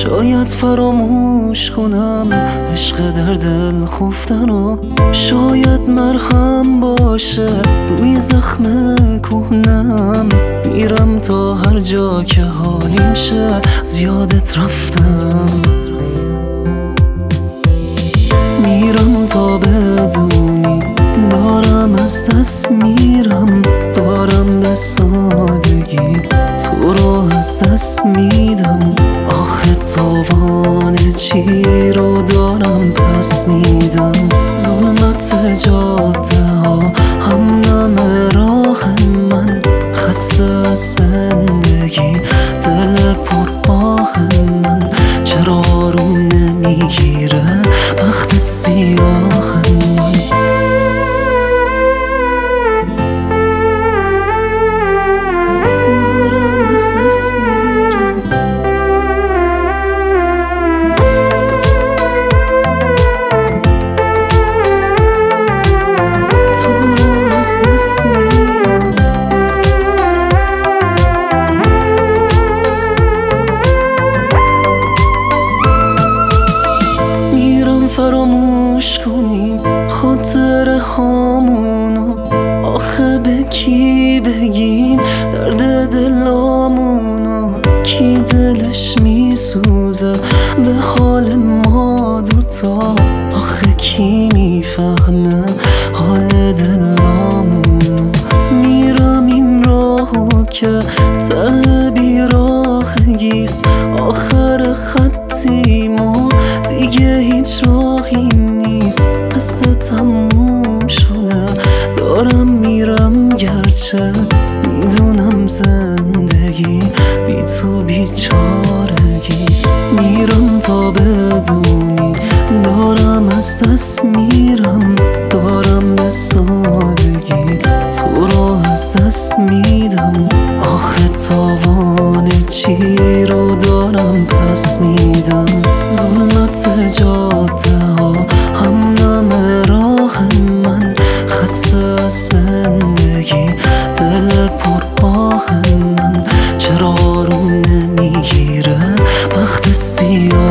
شاید فراموش کنم عشق در دل خفتنو، شاید مرهم باشه روی زخم کهنم. میرم تا هر جا که حالیم شه زیادت رفتم، میرم تا بدونی دارم از دست میرم، دارم به سادگی تو رو از دست میدم. آخه تاوان چی رو دارم پس میدم؟ ظلمت جاده ها همنم راه من، خسته از زندگی دل پر آه من. چرا آروم نمیگیره بخت سیاه من؟ دارم از دست میرم، تو رو از دست میرم. میرم فراموش کنیم خاطره هامونو، آخه به کی بگیم درد دلامونو؟ کی دلش میسوزه به حال ما دوتا؟ آخه کی میفهمه حال دلامونو؟ میرم این راهو که ته بیراهگیست، آخر خطیم و دیگه هیچ راهی نیست. قصه تموم شده دارم میرم، گرچه میدونم زندگی بی تو بیچارگیست. میرم تا بدونی دارم از دست میرم، دارم به سادگی تو رو از دست میدم. آخه تاوان چی رو دارم پس میدم؟ ظلمت جاده ها همنم راه من، خسته از زندگی دل پر آه من. چرا آروم نمیگیره بخت سیاه